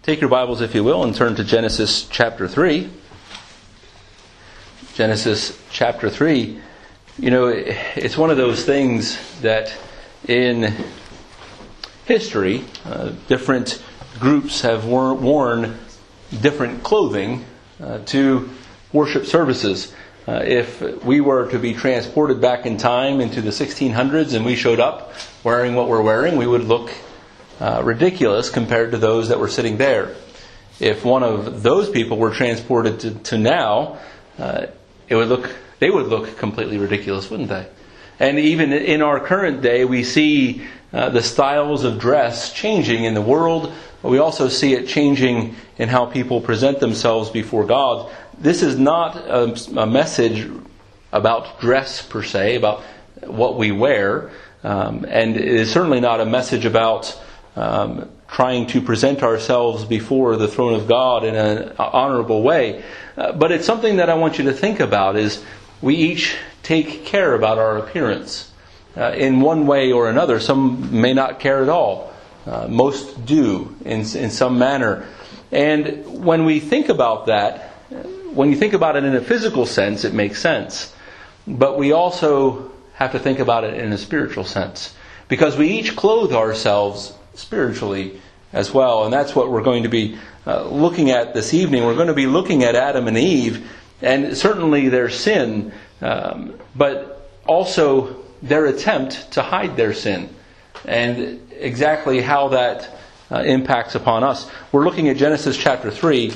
Take your Bibles, if you will, and turn to Genesis chapter 3. Genesis chapter 3. You know, it's one of those things that in history, different groups have worn different clothing to worship services. If we were to be transported back in time into the 1600s and we showed up wearing what we're wearing, we would look ridiculous compared to those that were sitting there. If one of those people were transported to now, they would look completely ridiculous, wouldn't they? And even in our current day, we see the styles of dress changing in the world. But we also see it changing in how people present themselves before God. This is not a message about dress per se, about what we wear. And it is certainly not a message about trying to present ourselves before the throne of God in an honorable way. But it's something that I want you to think about is we each take care about our appearance in one way or another. Some may not care at all. Most do in some manner. And when we think about that, when you think about it in a physical sense, it makes sense. But we also have to think about it in a spiritual sense. Because we each clothe ourselves spiritually as well. And that's what we're going to be looking at this evening. We're going to be looking at Adam and Eve, and certainly their sin, but also their attempt to hide their sin, and exactly how that impacts upon us. We're looking at Genesis chapter 3,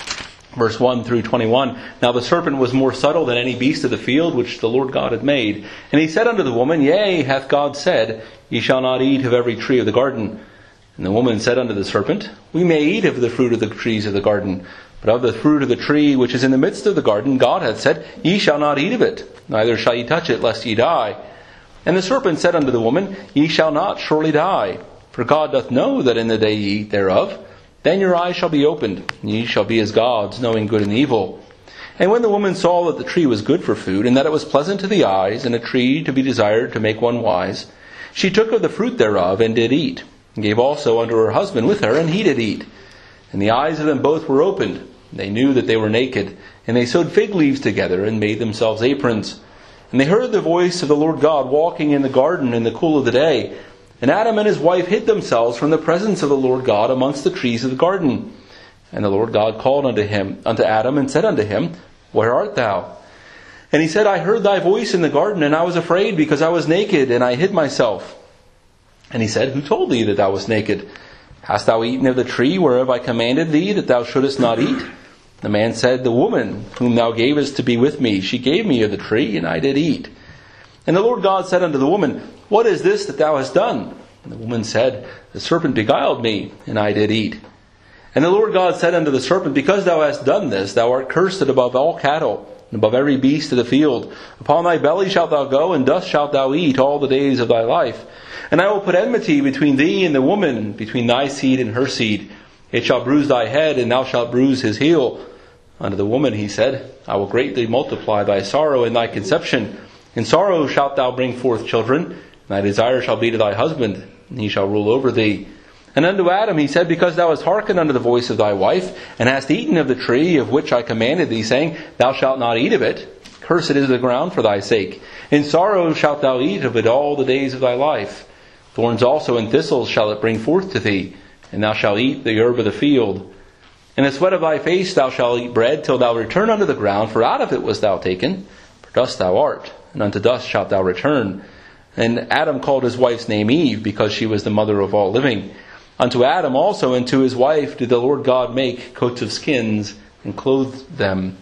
verse 1 through 21. Now the serpent was more subtle than any beast of the field which the Lord God had made. And he said unto the woman, Yea, hath God said, Ye shall not eat of every tree of the garden. And the woman said unto the serpent, We may eat of the fruit of the trees of the garden. But of the fruit of the tree which is in the midst of the garden, God hath said, Ye shall not eat of it, neither shall ye touch it, lest ye die. And the serpent said unto the woman, Ye shall not surely die. For God doth know that in the day ye eat thereof, then your eyes shall be opened, and ye shall be as gods, knowing good and evil. And when the woman saw that the tree was good for food, and that it was pleasant to the eyes, and a tree to be desired to make one wise, she took of the fruit thereof, and did eat, and gave also unto her husband with her, and he did eat. And the eyes of them both were opened. They knew that they were naked, and they sewed fig leaves together, and made themselves aprons. And they heard the voice of the Lord God walking in the garden in the cool of the day. And Adam and his wife hid themselves from the presence of the Lord God amongst the trees of the garden. And the Lord God called unto Adam, and said unto him, Where art thou? And he said, I heard thy voice in the garden, and I was afraid, because I was naked, and I hid myself. And he said, Who told thee that thou wast naked? Hast thou eaten of the tree whereof I commanded thee that thou shouldest not eat? The man said, The woman whom thou gavest to be with me, she gave me of the tree, and I did eat. And the Lord God said unto the woman, What is this that thou hast done? And the woman said, The serpent beguiled me, and I did eat. And the Lord God said unto the serpent, Because thou hast done this, thou art cursed above all cattle, and above every beast of the field. Upon thy belly shalt thou go, and dust shalt thou eat all the days of thy life. And I will put enmity between thee and the woman, between thy seed and her seed. It shall bruise thy head, and thou shalt bruise his heel. Unto the woman he said, I will greatly multiply thy sorrow and thy conception. In sorrow shalt thou bring forth children, and thy desire shall be to thy husband, and he shall rule over thee. And unto Adam he said, Because thou hast hearkened unto the voice of thy wife, and hast eaten of the tree of which I commanded thee, saying, Thou shalt not eat of it. Cursed is the ground for thy sake. In sorrow shalt thou eat of it all the days of thy life. Thorns also and thistles shall it bring forth to thee, and thou shalt eat the herb of the field. In the sweat of thy face thou shalt eat bread, till thou return unto the ground, for out of it wast thou taken. For dust thou art, and unto dust shalt thou return. And Adam called his wife's name Eve, because she was the mother of all living. Unto Adam also and to his wife did the Lord God make coats of skins, and clothed them.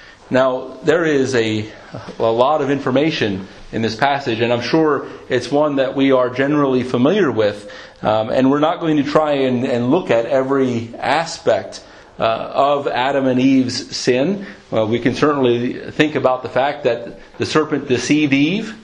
Now, there is a lot of information in this passage, and I'm sure it's one that we are generally familiar with. And we're not going to try and look at every aspect of Adam and Eve's sin. We can certainly think about the fact that the serpent deceived Eve.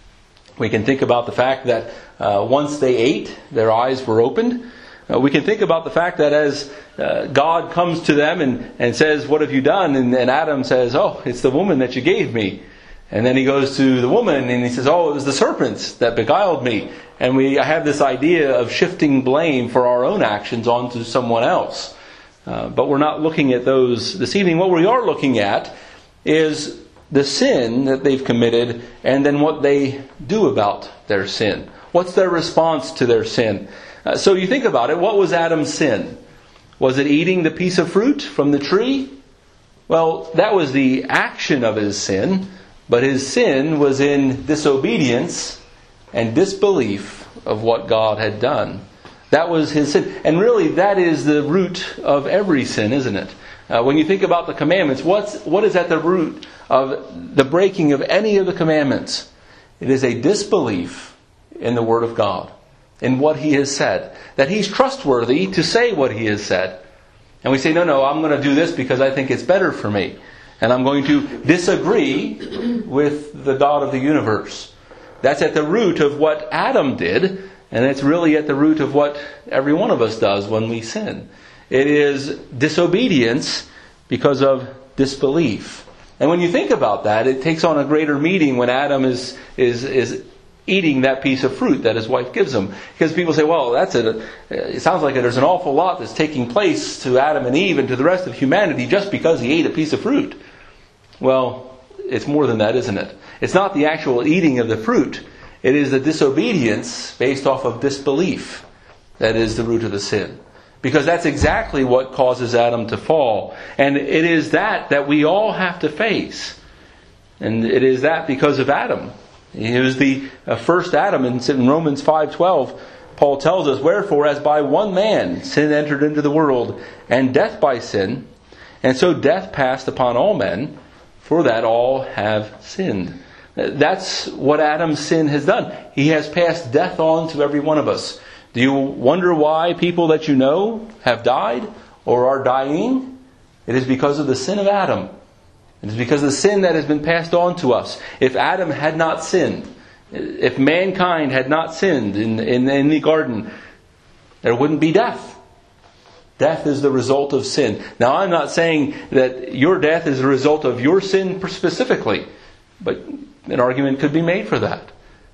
We can think about the fact that once they ate, their eyes were opened. We can think about the fact that as God comes to them and says, What have you done? And Adam says, Oh, it's the woman that you gave me. And then he goes to the woman and he says, Oh, it was the serpents that beguiled me. And I have this idea of shifting blame for our own actions onto someone else. But we're not looking at those this evening. What we are looking at is the sin that they've committed and then what they do about their sin. What's their response to their sin? So you think about it, what was Adam's sin? Was it eating the piece of fruit from the tree? Well, that was the action of his sin, but his sin was in disobedience and disbelief of what God had done. That was his sin. And really, that is the root of every sin, isn't it? When you think about the commandments, what is at the root of the breaking of any of the commandments? It is a disbelief in the Word of God, in what He has said. That He's trustworthy to say what He has said. And we say, no, I'm going to do this because I think it's better for me. And I'm going to disagree with the God of the universe. That's at the root of what Adam did, and it's really at the root of what every one of us does when we sin. It is disobedience because of disbelief. And when you think about that, it takes on a greater meaning when Adam is eating that piece of fruit that his wife gives him. Because people say, well, it sounds like there's an awful lot that's taking place to Adam and Eve and to the rest of humanity just because he ate a piece of fruit. Well, it's more than that, isn't it? It's not the actual eating of the fruit. It is the disobedience based off of disbelief that is the root of the sin. Because that's exactly what causes Adam to fall. And it is that we all have to face. And it is that because of Adam. He was the first Adam. In Romans 5:12, Paul tells us, wherefore, as by one man sin entered into the world, and death by sin, and so death passed upon all men, for that all have sinned. That's what Adam's sin has done. He has passed death on to every one of us. Do you wonder why people that you know have died or are dying? It is because of the sin of Adam. It is because of the sin that has been passed on to us. If Adam had not sinned, if mankind had not sinned in the garden, there wouldn't be death. Death is the result of sin. Now, I'm not saying that your death is a result of your sin specifically, but an argument could be made for that.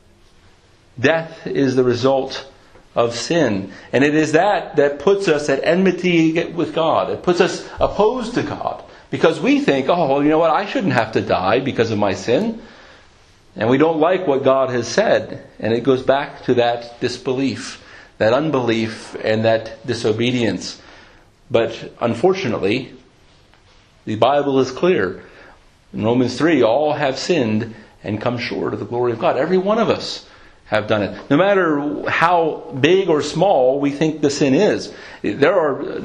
Death is the result of sin. And it is that puts us at enmity with God. It puts us opposed to God. Because we think, you know what, I shouldn't have to die because of my sin. And we don't like what God has said. And it goes back to that disbelief, that unbelief, and that disobedience. But unfortunately, the Bible is clear. In Romans 3, all have sinned and come short of the glory of God. Every one of us have done it. No matter how big or small we think the sin is. There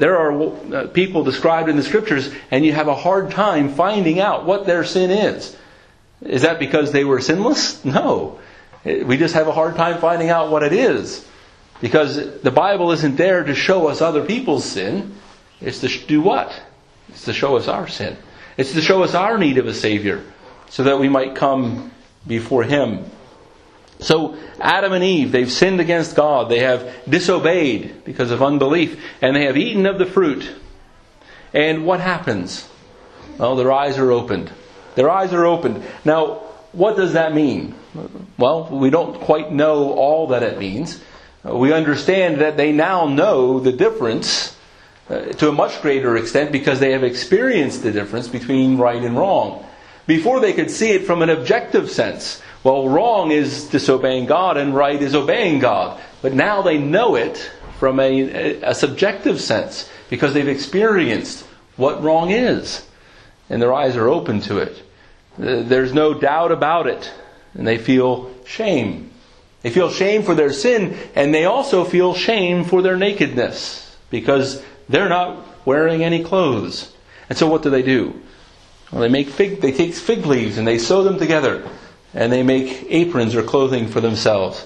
are people described in the Scriptures, and you have a hard time finding out what their sin is. Is that because they were sinless? No. We just have a hard time finding out what it is. Because the Bible isn't there to show us other people's sin. It's to do what? It's to show us our sin. It's to show us our need of a Savior, so that we might come before Him. So Adam and Eve, they've sinned against God. They have disobeyed because of unbelief. And they have eaten of the fruit. And what happens? Well, their eyes are opened. Their eyes are opened. Now, what does that mean? Well, we don't quite know all that it means. We understand that they now know the difference to a much greater extent because they have experienced the difference between right and wrong. Before they could see it from an objective sense. Well, wrong is disobeying God and right is obeying God. But now they know it from a subjective sense because they've experienced what wrong is. And their eyes are open to it. There's no doubt about it. And they feel shame. They feel shame for their sin, and they also feel shame for their nakedness because they're not wearing any clothes. And so what do? Well, they take fig leaves and they sew them together. And they make aprons or clothing for themselves.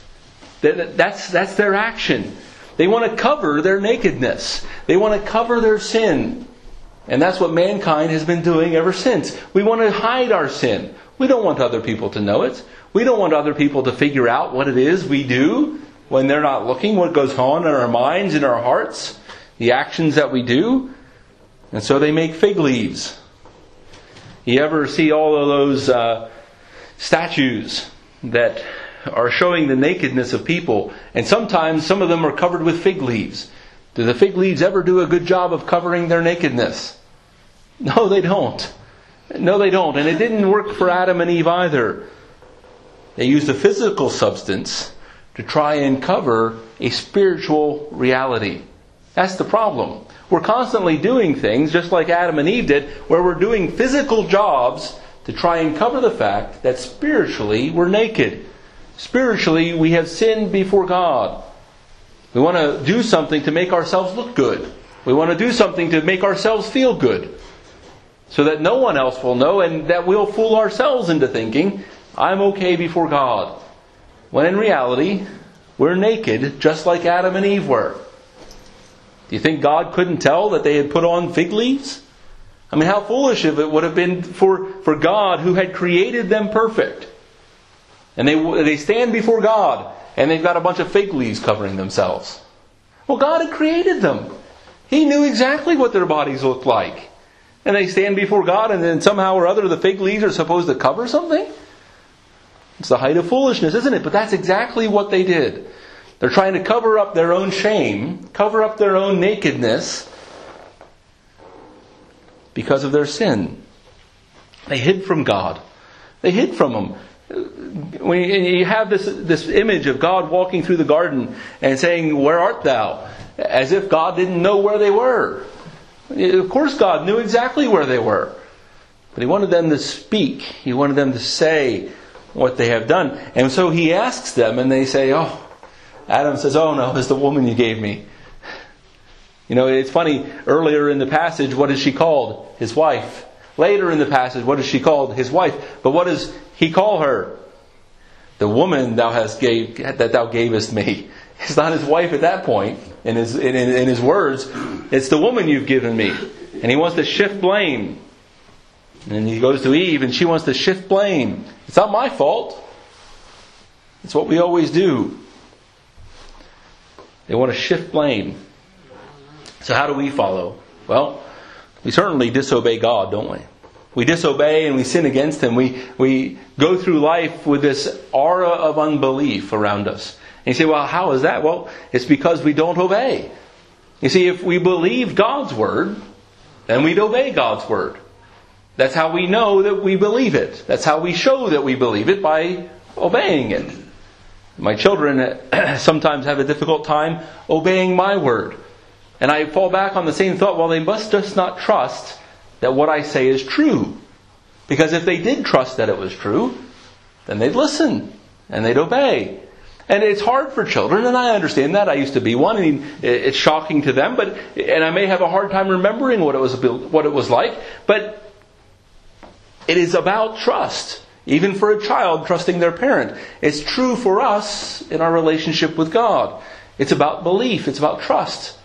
That's their action. They want to cover their nakedness. They want to cover their sin. And that's what mankind has been doing ever since. We want to hide our sin. We don't want other people to know it. We don't want other people to figure out what it is we do when they're not looking, what goes on in our minds, in our hearts, the actions that we do. And so they make fig leaves. You ever see all of those statues that are showing the nakedness of people? And sometimes some of them are covered with fig leaves Do the fig leaves ever do a good job of covering their nakedness? No, they don't. No, they don't. And it didn't work for Adam and Eve either. They used a physical substance to try and cover a spiritual reality. That's the problem. We're constantly doing things, just like Adam and Eve did, where we're doing physical jobs to try and cover the fact that spiritually we're naked. Spiritually we have sinned before God. We want to do something to make ourselves look good. We want to do something to make ourselves feel good, so that no one else will know, and that we'll fool ourselves into thinking, I'm okay before God. When in reality, we're naked just like Adam and Eve were. Do you think God couldn't tell that they had put on fig leaves? I mean, how foolish if it would have been for God, who had created them perfect. And they stand before God, and they've got a bunch of fig leaves covering themselves. Well, God had created them. He knew exactly what their bodies looked like. And they stand before God, and then somehow or other the fig leaves are supposed to cover something? It's the height of foolishness, isn't it? But that's exactly what they did. They're trying to cover up their own shame, cover up their own nakedness, because of their sin. They hid from God. They hid from Him. When you have this image of God walking through the garden and saying, "Where art thou?" As if God didn't know where they were. Of course God knew exactly where they were. But He wanted them to speak. He wanted them to say what they have done. And so He asks them, and they say, Adam says, "Oh no, it's the woman you gave me." You know, it's funny, earlier in the passage, what is she called? His wife. Later in the passage, what is she called? His wife. But what does he call her? The woman that thou gavest me. It's not his wife at that point, in his words. It's the woman you've given me. And he wants to shift blame. And he goes to Eve, and she wants to shift blame. It's not my fault. It's what we always do. They want to shift blame. So how do we follow? Well, we certainly disobey God, don't we? We disobey and we sin against Him. We go through life with this aura of unbelief around us. And you say, well, how is that? Well, it's because we don't obey. You see, if we believed God's Word, then we'd obey God's Word. That's how we know that we believe it. That's how we show that we believe it, by obeying it. My children sometimes have a difficult time obeying my word. And I fall back on the same thought, well, they must just not trust that what I say is true. Because if they did trust that it was true, then they'd listen and they'd obey. And it's hard for children, and I understand that. I used to be one. I mean, it's shocking to them, and I may have a hard time remembering what it was like. But it is about trust. Even for a child trusting their parent. It's true for us in our relationship with God. It's about belief. It's about trust.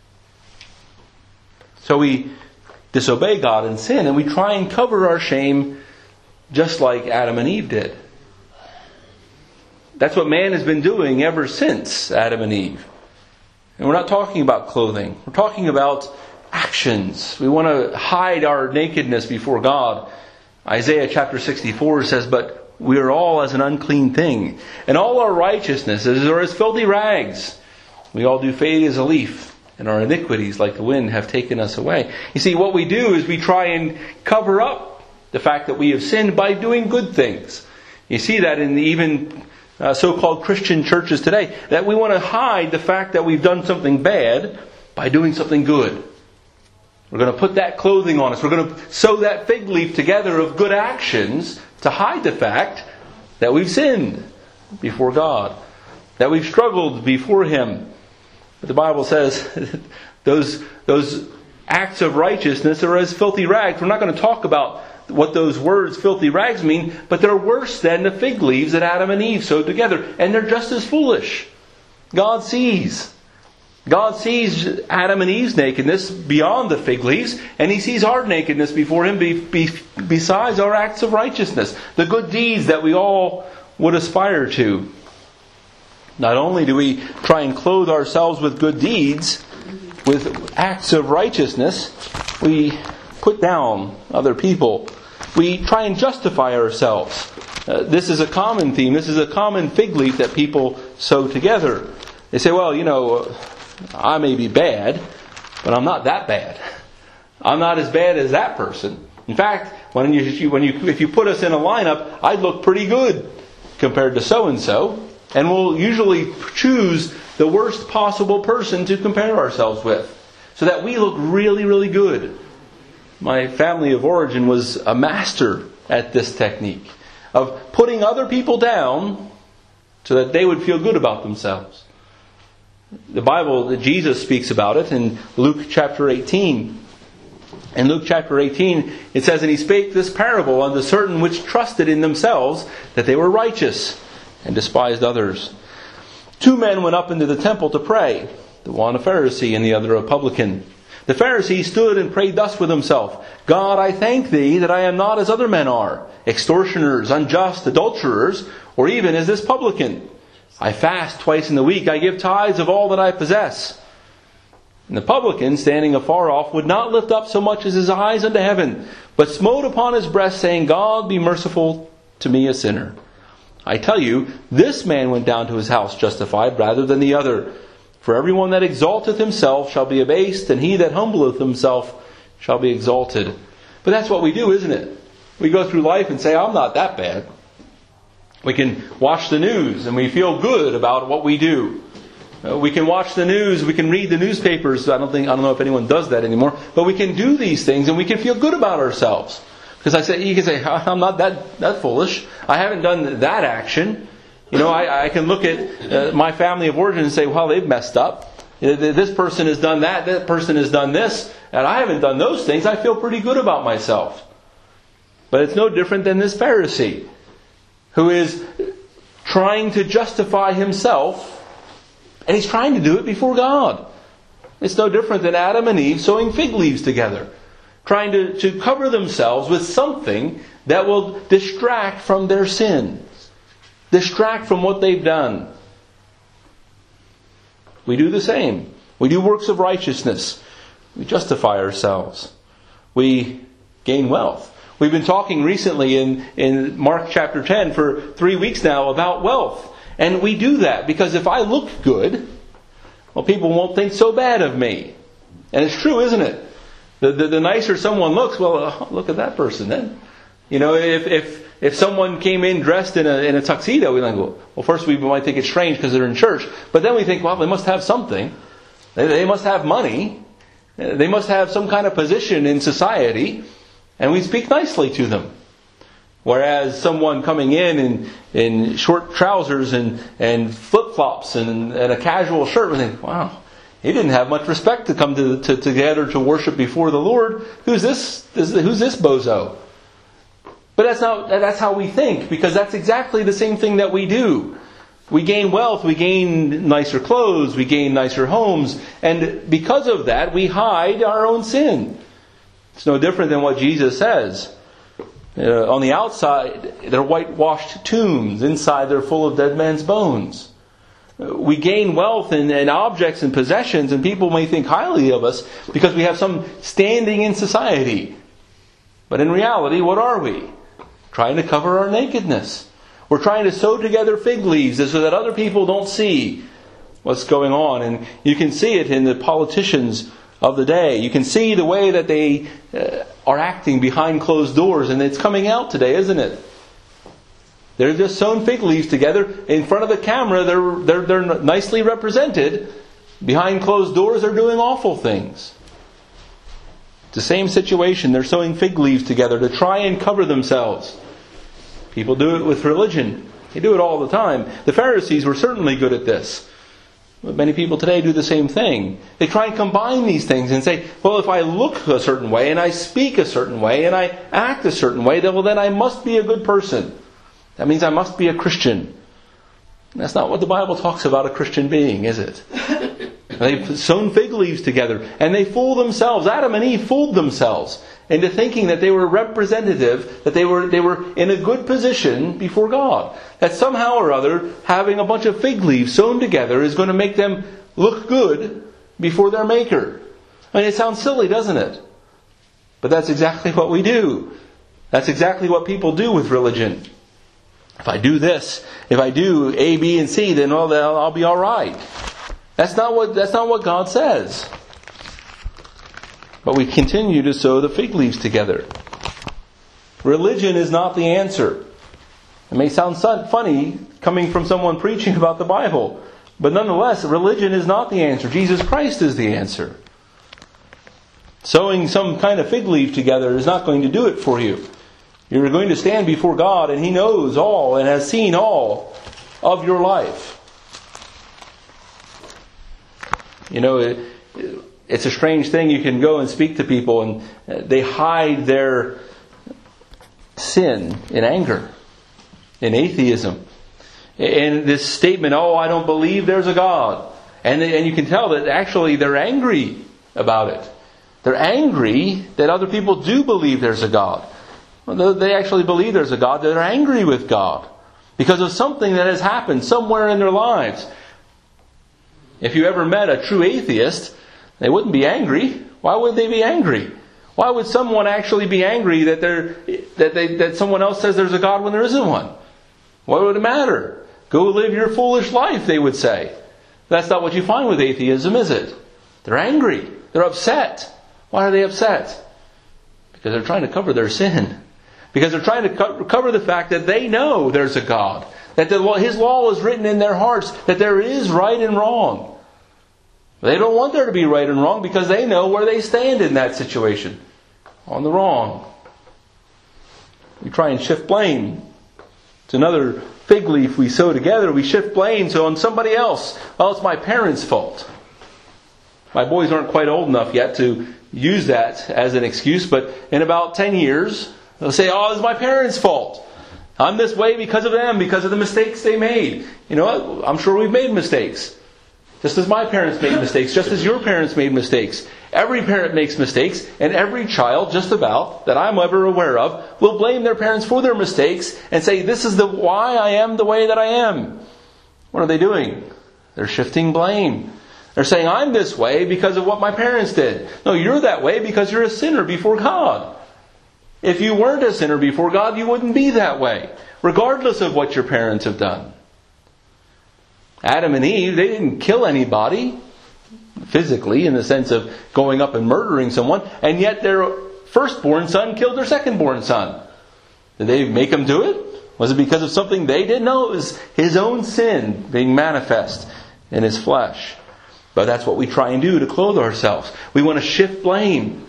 So we disobey God and sin, and we try and cover our shame just like Adam and Eve did. That's what man has been doing ever since Adam and Eve. And we're not talking about clothing. We're talking about actions. We want to hide our nakedness before God. Isaiah chapter 64 says, "But we are all as an unclean thing, and all our righteousnesses are as filthy rags. We all do fade as a leaf, and our iniquities like the wind have taken us away." You see, what we do is we try and cover up the fact that we have sinned by doing good things. You see that in even so-called Christian churches today, that we want to hide the fact that we've done something bad by doing something good. We're going to put that clothing on us. We're going to sew that fig leaf together of good actions to hide the fact that we've sinned before God, that we've struggled before Him. But the Bible says those acts of righteousness are as filthy rags. We're not going to talk about what those words filthy rags mean, but they're worse than the fig leaves that Adam and Eve sewed together. And they're just as foolish. God sees Adam and Eve's nakedness beyond the fig leaves, and He sees our nakedness before Him besides our acts of righteousness, the good deeds that we all would aspire to. Not only do we try and clothe ourselves with good deeds, with acts of righteousness, we put down other people. We try and justify ourselves. This is a common theme. This is a common fig leaf that people sew together. They say, well, I may be bad, but I'm not that bad. I'm not as bad as that person. In fact, if you put us in a lineup, I'd look pretty good compared to so-and-so. And we'll usually choose the worst possible person to compare ourselves with, so that we look really, really good. My family of origin was a master at this technique of putting other people down so that they would feel good about themselves. The Bible, Jesus speaks about it in Luke chapter 18. In Luke chapter 18, it says, "And he spake this parable unto certain which trusted in themselves that they were righteous, and despised others. 2 men went up into the temple to pray, the one a Pharisee and the other a publican. The Pharisee stood and prayed thus with himself, God, I thank thee that I am not as other men are, extortioners, unjust, adulterers, or even as this publican. I fast twice in the week, I give tithes of all that I possess. And the publican, standing afar off, would not lift up so much as his eyes unto heaven, but smote upon his breast, saying, God, be merciful to me, a sinner. I tell you, this man went down to his house justified rather than the other. For everyone that exalteth himself shall be abased, and he that humbleth himself shall be exalted." But that's what we do, isn't it? We go through life and say, I'm not that bad. We can watch the news and we feel good about what we do. We can watch the news, we can read the newspapers. I don't know if anyone does that anymore. But we can do these things and we can feel good about ourselves. Because you can say, I'm not that foolish. I haven't done that action. I can look at my family of origin and say, well, they've messed up. This person has done that person has done this, and I haven't done those things. I feel pretty good about myself. But it's no different than this Pharisee, who is trying to justify himself, and he's trying to do it before God. It's no different than Adam and Eve sewing fig leaves together, trying to cover themselves with something that will distract from their sin, distract from what they've done. We do the same. We do works of righteousness. We justify ourselves. We gain wealth. We've been talking recently in Mark chapter 10 for 3 weeks now about wealth. And we do that because if I look good, well, people won't think so bad of me. And it's true, isn't it? The nicer someone looks, well, look at that person then. If someone came in dressed in a tuxedo, we think, well, first we might think it's strange because they're in church. But then we think, well, they must have something. They must have money. They must have some kind of position in society. And we speak nicely to them. Whereas someone coming in short trousers and flip-flops and a casual shirt, we think, wow, he didn't have much respect to come together to worship before the Lord. Who's this bozo? But that's how we think, because that's exactly the same thing that we do. We gain wealth, we gain nicer clothes, we gain nicer homes, and because of that, we hide our own sin. It's no different than what Jesus says. On the outside, they're whitewashed tombs. Inside, they're full of dead men's bones. We gain wealth and objects and possessions, and people may think highly of us because we have some standing in society. But in reality, what are we? Trying to cover our nakedness. We're trying to sew together fig leaves so that other people don't see what's going on. And you can see it in the politicians of the day. You can see the way that they are acting behind closed doors, and it's coming out today, isn't it? They're just sewn fig leaves together in front of the camera. They're nicely represented. Behind closed doors, they're doing awful things. It's the same situation. They're sewing fig leaves together to try and cover themselves. People do it with religion. They do it all the time. The Pharisees were certainly good at this. But many people today do the same thing. They try and combine these things and say, well, if I look a certain way and I speak a certain way and I act a certain way, then I must be a good person. That means I must be a Christian. That's not what the Bible talks about a Christian being, is it? They've sewn fig leaves together and they fool themselves. Adam and Eve fooled themselves into thinking that they were representative, that they were in a good position before God. That somehow or other, having a bunch of fig leaves sewn together is going to make them look good before their Maker. I mean, it sounds silly, doesn't it? But that's exactly what we do. That's exactly what people do with religion. If I do this, if I do A, B, and C, then I'll be all right. That's not what God says. But we continue to sew the fig leaves together. Religion is not the answer. It may sound funny coming from someone preaching about the Bible, but nonetheless, religion is not the answer. Jesus Christ is the answer. Sewing some kind of fig leaf together is not going to do it for you. You're going to stand before God, and He knows all and has seen all of your life. You know, it's a strange thing. You can go and speak to people, and they hide their sin in anger, in atheism, in this statement, "Oh, I don't believe there's a God." And you can tell that actually they're angry about it. They're angry that other people do believe there's a God. Well, they actually believe there's a God. They're angry with God because of something that has happened somewhere in their lives. If you ever met a true atheist, they wouldn't be angry. Why would they be angry? Why would someone actually be angry that someone else says there's a God when there isn't one? What would it matter? Go live your foolish life, they would say. That's not what you find with atheism, is it? They're angry. They're upset. Why are they upset? Because they're trying to cover their sin. Because they're trying to cover the fact that they know there's a God. That His law is written in their hearts. That there is right and wrong. They don't want there to be right and wrong because they know where they stand in that situation. On the wrong. We try and shift blame. It's another fig leaf we sew together. We shift blame on somebody else. Well, it's my parents' fault. My boys aren't quite old enough yet to use that as an excuse, but in about 10 years, they'll say, "Oh, it's my parents' fault. I'm this way because of them, because of the mistakes they made." You know what? I'm sure we've made mistakes. Just as my parents made mistakes, just as your parents made mistakes. Every parent makes mistakes, and every child, just about, that I'm ever aware of, will blame their parents for their mistakes and say, "This is why I am the way that I am." What are they doing? They're shifting blame. They're saying, "I'm this way because of what my parents did." No, you're that way because you're a sinner before God. If you weren't a sinner before God, you wouldn't be that way, regardless of what your parents have done. Adam and Eve, they didn't kill anybody physically in the sense of going up and murdering someone, and yet their firstborn son killed their secondborn son. Did they make him do it? Was it because of something they did? No, it was his own sin being manifest in his flesh. But that's what we try and do to clothe ourselves. We want to shift blame.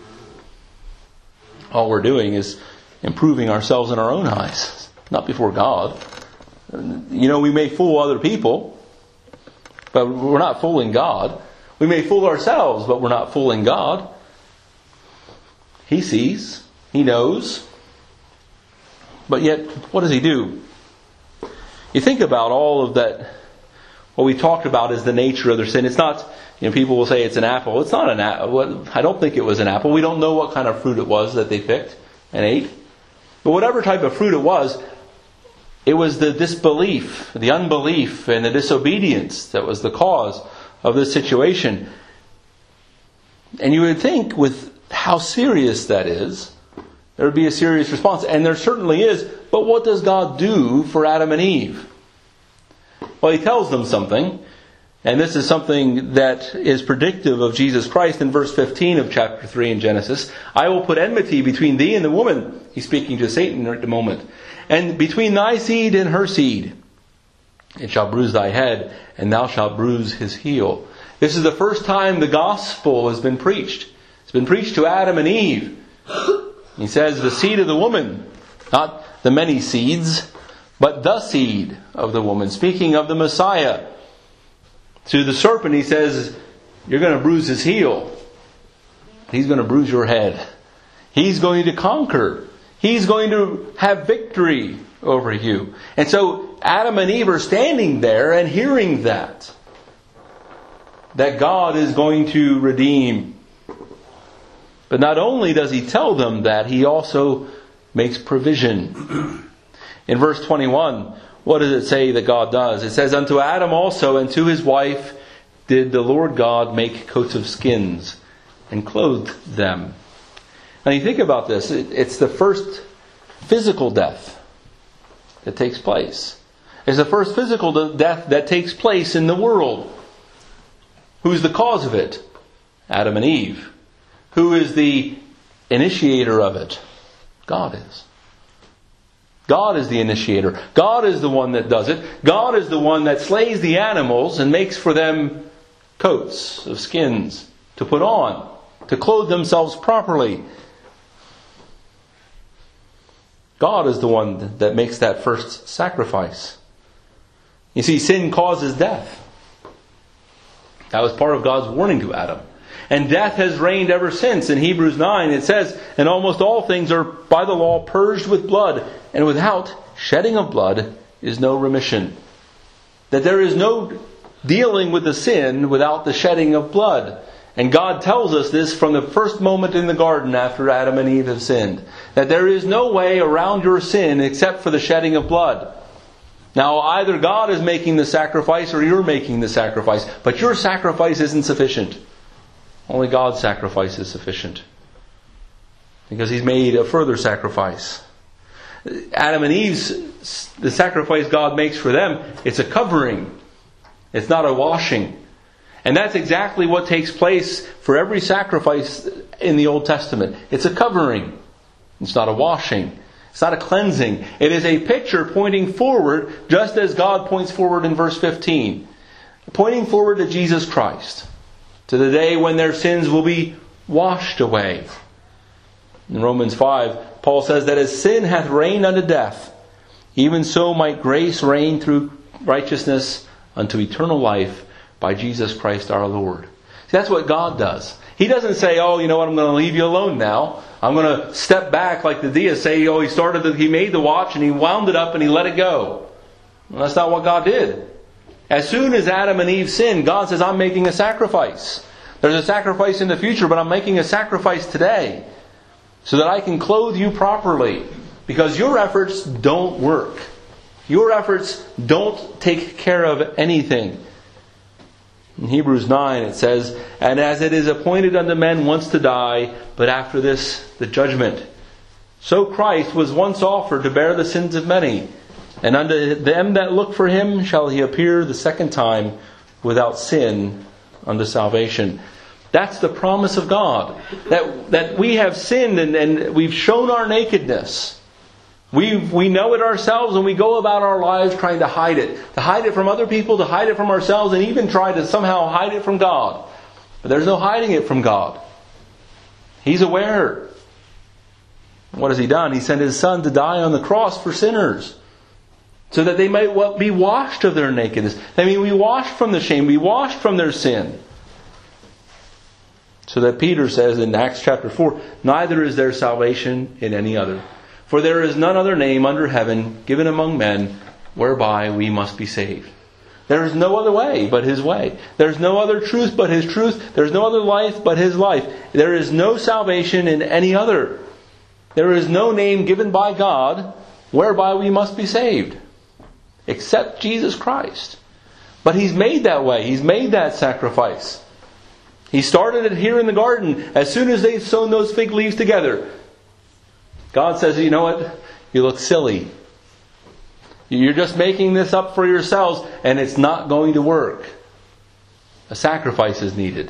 All we're doing is improving ourselves in our own eyes, not before God. You know, we may fool other people, but we're not fooling God. We may fool ourselves, but we're not fooling God. He sees. He knows. But yet, what does He do? You think about all of that. What we talked about is the nature of their sin. It's not, people will say it's an apple. It's not an apple. I don't think it was an apple. We don't know what kind of fruit it was that they picked and ate. But whatever type of fruit it was the disbelief, the unbelief, and the disobedience that was the cause of this situation. And you would think with how serious that is, there would be a serious response. And there certainly is. But what does God do for Adam and Eve? Well, He tells them something. And this is something that is predictive of Jesus Christ in verse 15 of chapter 3 in Genesis. "I will put enmity between thee and the woman." He's speaking to Satan at the moment. "And between thy seed and her seed. It shall bruise thy head, and thou shalt bruise his heel." This is the first time the gospel has been preached. It's been preached to Adam and Eve. He says the seed of the woman, not the many seeds, but the seed of the woman. Speaking of the Messiah. To the serpent He says, "You're going to bruise his heel. He's going to bruise your head. He's going to conquer. He's going to have victory over you." And so Adam and Eve are standing there and hearing that God is going to redeem. But not only does He tell them that, He also makes provision. In verse 21, what does it say that God does? It says, "Unto Adam also and to his wife did the Lord God make coats of skins and clothed them." Now you think about this. It's the first physical death that takes place. It's the first physical death that takes place in the world. Who's the cause of it? Adam and Eve. Who is the initiator of it? God is. God is the initiator. God is the one that does it. God is the one that slays the animals and makes for them coats of skins to put on, to clothe themselves properly. God is the one that makes that first sacrifice. You see, sin causes death. That was part of God's warning to Adam. And death has reigned ever since. In Hebrews 9 it says, "And almost all things are by the law purged with blood, and without shedding of blood is no remission." That there is no dealing with the sin without the shedding of blood. And God tells us this from the first moment in the garden after Adam and Eve have sinned. That there is no way around your sin except for the shedding of blood. Now, either God is making the sacrifice or you're making the sacrifice. But your sacrifice isn't sufficient. Only God's sacrifice is sufficient. Because He's made a further sacrifice. Adam and Eve's, the sacrifice God makes for them, it's a covering. It's not a washing. And that's exactly what takes place for every sacrifice in the Old Testament. It's a covering. It's not a washing. It's not a cleansing. It is a picture pointing forward, just as God points forward in verse 15. Pointing forward to Jesus Christ. To the day when their sins will be washed away. In Romans 5, Paul says that as sin hath reigned unto death, even so might grace reign through righteousness unto eternal life by Jesus Christ our Lord. See, that's what God does. He doesn't say, "Oh, you know what, I'm going to leave you alone now. I'm going to step back like the deists say, oh, he made the watch and he wound it up and he let it go." Well, that's not what God did. As soon as Adam and Eve sinned, God says, "I'm making a sacrifice. There's a sacrifice in the future, but I'm making a sacrifice today so that I can clothe you properly. Because your efforts don't work. Your efforts don't take care of anything." In Hebrews 9 it says, "And as it is appointed unto men once to die, but after this the judgment. So Christ was once offered to bear the sins of many. And unto them that look for Him shall He appear the second time without sin unto salvation." That's the promise of God. That we have sinned and we've shown our nakedness. We know it ourselves and we go about our lives trying to hide it. To hide it from other people, to hide it from ourselves, and even try to somehow hide it from God. But there's no hiding it from God. He's aware. What has He done? He sent His Son to die on the cross for sinners. So that they might be washed of their nakedness. I mean, we washed from the shame. We washed from their sin. So that Peter says in Acts chapter 4, "Neither is there salvation in any other. For there is none other name under heaven given among men whereby we must be saved." There is no other way but His way. There's no other truth but His truth. There's no other life but His life. There is no salvation in any other. There is no name given by God whereby we must be saved. Except Jesus Christ. But He's made that way. He's made that sacrifice. He started it here in the garden. As soon as they've sewn those fig leaves together, God says, "You know what? You look silly. You're just making this up for yourselves, and it's not going to work. A sacrifice is needed.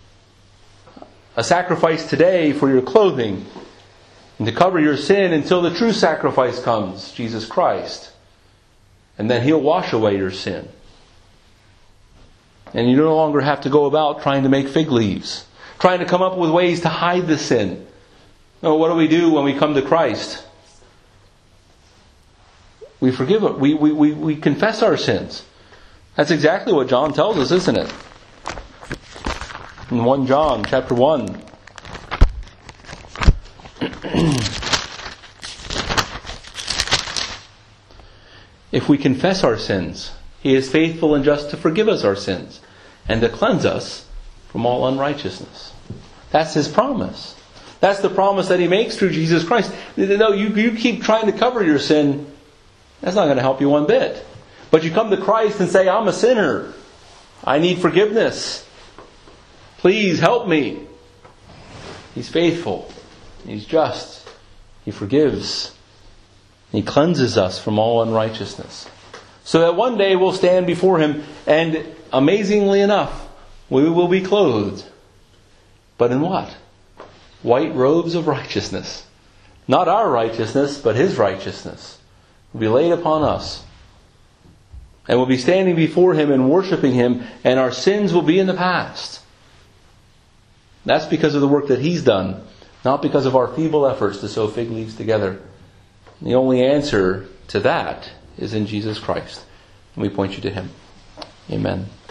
A sacrifice today for your clothing, and to cover your sin until the true sacrifice comes, Jesus Christ. And then He'll wash away your sin. And you no longer have to go about trying to make fig leaves, trying to come up with ways to hide the sin. No, what do we do when we come to Christ? We forgive it. We confess our sins. That's exactly what John tells us, isn't it? In 1 John chapter 1. If we confess our sins, He is faithful and just to forgive us our sins and to cleanse us from all unrighteousness. That's His promise. That's the promise that He makes through Jesus Christ. No, you keep trying to cover your sin. That's not going to help you one bit. But you come to Christ and say, "I'm a sinner. I need forgiveness. Please help me." He's faithful. He's just. He forgives. He cleanses us from all unrighteousness. So that one day we'll stand before Him, and amazingly enough, we will be clothed. But in what? White robes of righteousness. Not our righteousness, but His righteousness will be laid upon us. And we'll be standing before Him and worshiping Him, and our sins will be in the past. That's because of the work that He's done, not because of our feeble efforts to sew fig leaves together. The only answer to that is in Jesus Christ. And we point you to Him. Amen.